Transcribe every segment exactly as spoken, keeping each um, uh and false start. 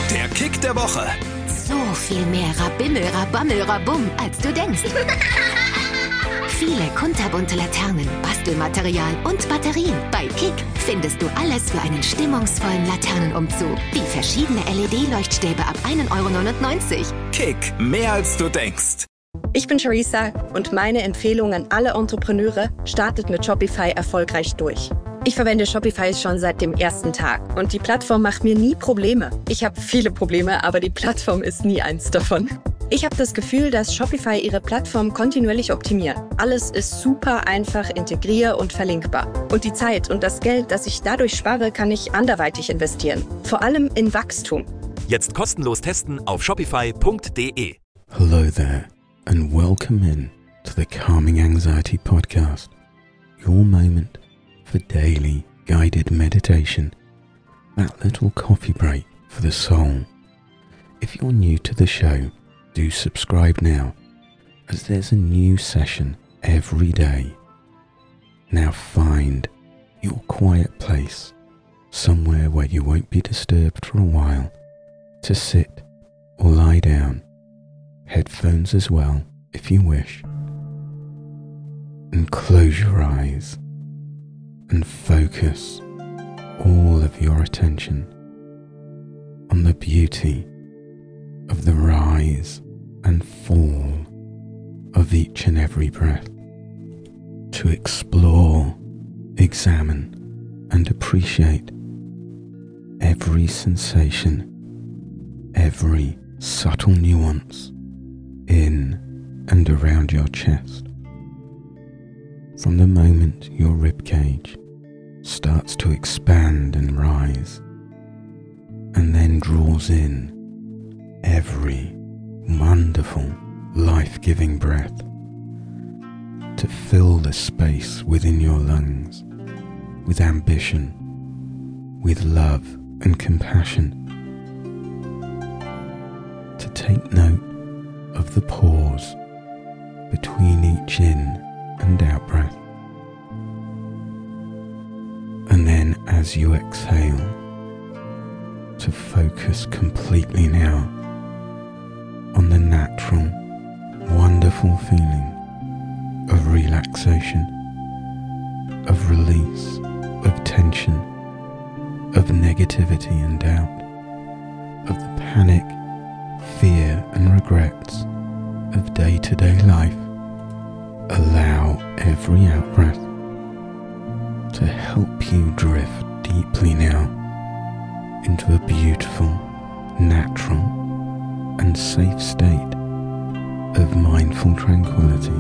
Der Kick der Woche. So viel mehr Rabimmel, Rabammel, Rabum, als du denkst. Viele kunterbunte Laternen, Bastelmaterial und Batterien. Bei Kick findest du alles für einen stimmungsvollen Laternenumzug. Wie verschiedene L E D-Leuchtstäbe ab ein Euro neunundneunzig. Kick, mehr als du denkst. Ich bin Charissa und meine Empfehlung an alle Entrepreneure: startet mit Shopify erfolgreich durch. Ich verwende Shopify schon seit dem ersten Tag und die Plattform macht mir nie Probleme. Ich habe viele Probleme, aber die Plattform ist nie eins davon. Ich habe das Gefühl, dass Shopify ihre Plattform kontinuierlich optimiert. Alles ist super einfach integrier- und verlinkbar. Und die Zeit und das Geld, das ich dadurch spare, kann ich anderweitig investieren. Vor allem in Wachstum. Jetzt kostenlos testen auf shopify punkt de. Hello there and welcome in to the Calming Anxiety Podcast. Your moment for daily guided meditation. That little coffee break for the soul. If you're new to the show, do subscribe now, as there's a new session every day. Now find your quiet place, somewhere where you won't be disturbed for a while, to sit or lie down, headphones as well if you wish, and close your eyes and focus all of your attention on the beauty of the rise and fall of each and every breath, to explore, examine and appreciate every sensation, every subtle nuance in and around your chest. From the moment your ribcage starts to expand and rise, and then draws in every wonderful, life-giving breath to fill the space within your lungs with ambition, with love and compassion, to take note of the pause between each in and out breath, and then as you exhale, to focus completely now on the natural, wonderful feeling of relaxation, of release, of tension, of negativity and doubt, of the panic, fear and regrets of day-to-day life. Allow every out-breath to help you drift deeply now into a beautiful, natural and safe state of mindful tranquility,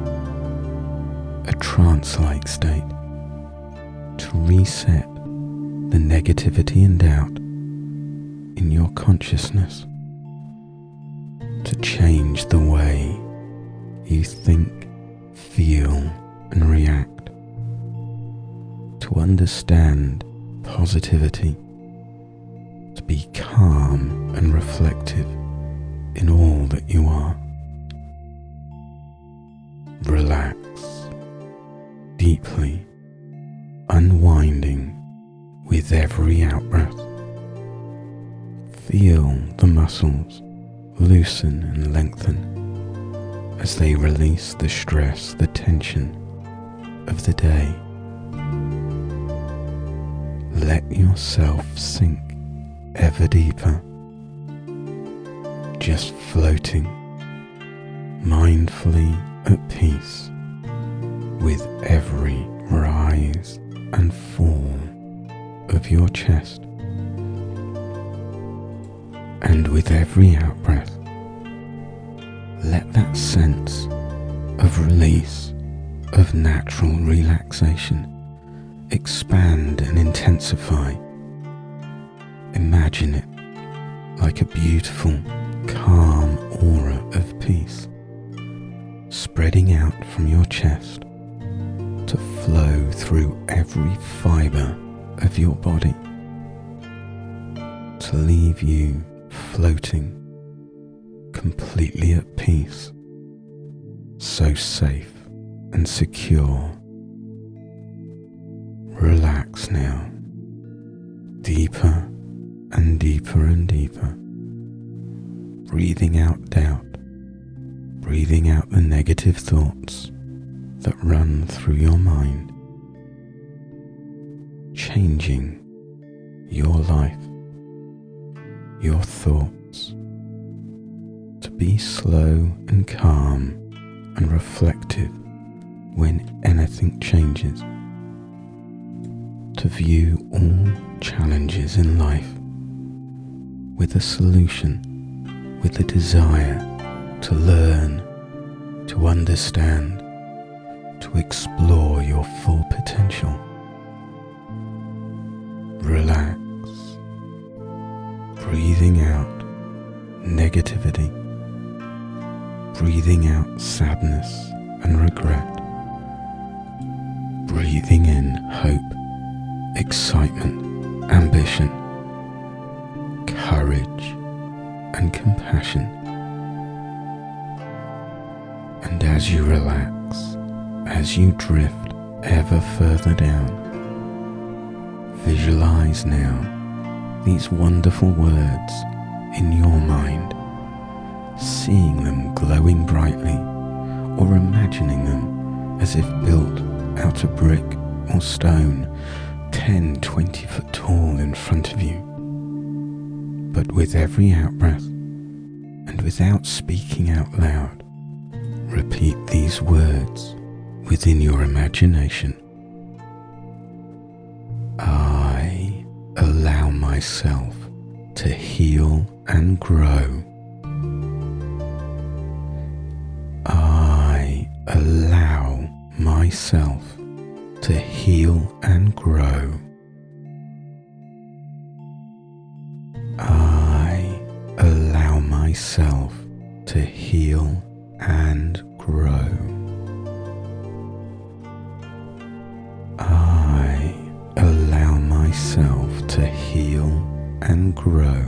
a trance-like state to reset the negativity and doubt in your consciousness, to change the way you think, feel and react, to understand positivity, to be calm and reflective in all that you are. Relax deeply, unwinding with every out-breath. Feel the muscles loosen and lengthen as they release the stress, the tension of the day. Let yourself sink ever deeper, just floating mindfully at peace with every rise and fall of your chest, and with every out-breath, let that sense of release, of natural relaxation expand and intensify. Imagine it like a beautiful, calm aura of peace, spreading out from your chest to flow through every fibre of your body, to leave you floating completely at peace, so safe and secure. Relax now, deeper and deeper and deeper, breathing out doubt, breathing out the negative thoughts that run through your mind, changing your life, your thoughts, to be slow and calm and reflective when anything changes, to view all challenges in life with a solution, with a desire to learn, to understand, to explore your full potential. Relax, breathing out negativity, breathing out sadness and regret, breathing in hope, excitement, ambition, courage and compassion. And as you relax, as you drift ever further down, visualize now these wonderful words in your mind, seeing them glowing brightly or imagining them as if built out of brick or stone, ten, twenty foot tall in front of you. But with every out-breath, and without speaking out loud, repeat these words within your imagination. I allow myself to heal and grow. I allow myself to heal and grow. I allow myself to heal and grow. I allow myself to heal and grow.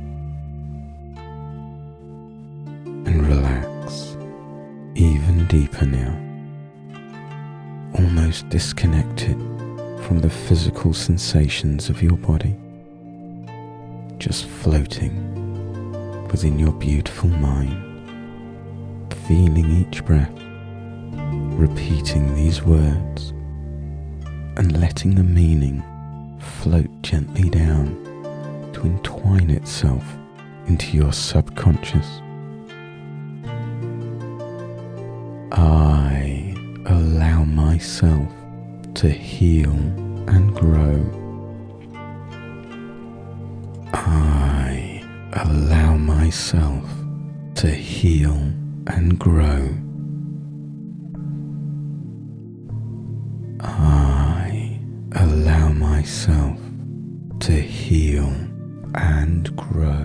And relax even deeper now, almost disconnected from the physical sensations of your body, just floating within your beautiful mind, feeling each breath, repeating these words, and letting the meaning float gently down to entwine itself into your subconscious. I allow myself to heal and grow. I allow myself to heal and grow. I allow myself to heal and grow.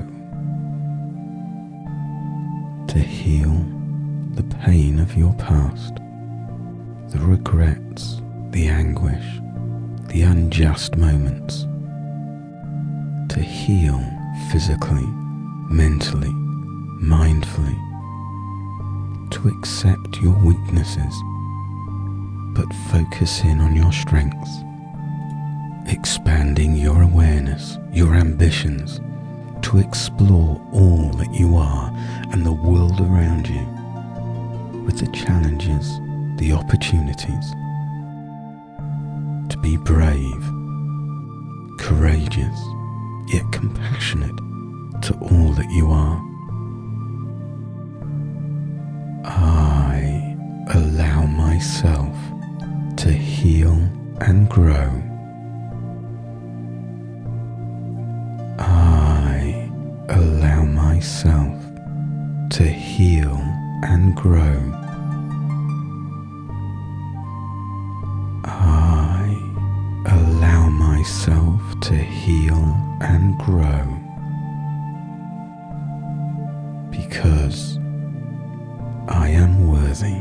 To heal the pain of your past, the regrets, the anguish, the unjust moments. To heal physically, mentally, mindfully. To accept your weaknesses, but focus in on your strengths, expanding your awareness, your ambitions, to explore all that you are and the world around you, with the challenges, the opportunities, to be brave, courageous, yet compassionate to all that you are. I allow myself to heal and grow. I allow myself to heal and grow. I allow myself to heal and grow, because I am worthy.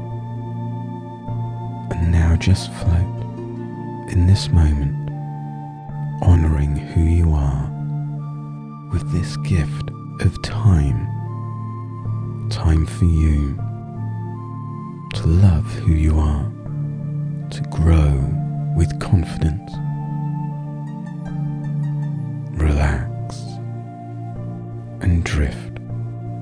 And now just float in this moment, honoring who you are with this gift of time. Time for you to love who you are, to grow with confidence. Relax and drift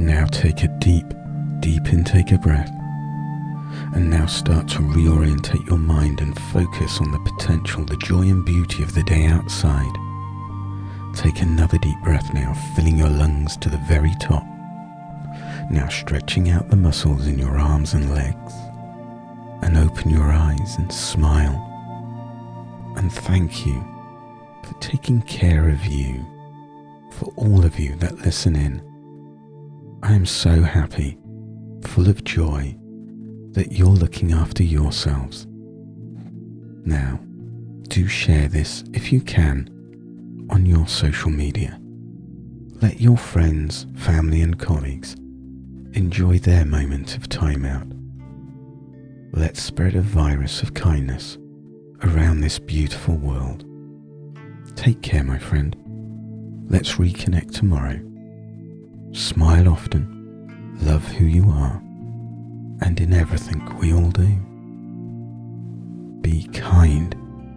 Now take a deep, deep intake of breath. And now start to reorientate your mind and focus on the potential, the joy and beauty of the day outside. Take another deep breath now, filling your lungs to the very top. Now stretching out the muscles in your arms and legs. And open your eyes and smile. And thank you for taking care of you, for all of you that listen in. I am so happy, full of joy, that you're looking after yourselves. Now, do share this, if you can, on your social media. Let your friends, family and colleagues enjoy their moment of time out. Let's spread a virus of kindness around this beautiful world. Take care, my friend. Let's reconnect tomorrow. Smile often, love who you are, and in everything we all do, be kind.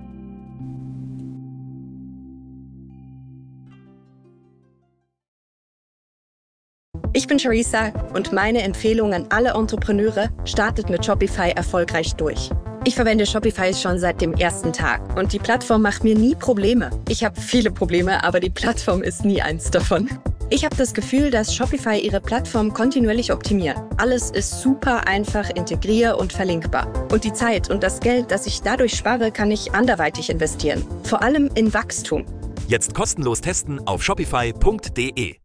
Ich bin Charissa und meine Empfehlung an alle Entrepreneure: startet mit Shopify erfolgreich durch. Ich verwende Shopify schon seit dem ersten Tag und die Plattform macht mir nie Probleme. Ich habe viele Probleme, aber die Plattform ist nie eins davon. Ich habe das Gefühl, dass Shopify ihre Plattform kontinuierlich optimiert. Alles ist super einfach integrier- und verlinkbar. Und die Zeit und das Geld, das ich dadurch spare, kann ich anderweitig investieren. Vor allem in Wachstum. Jetzt kostenlos testen auf shopify punkt de.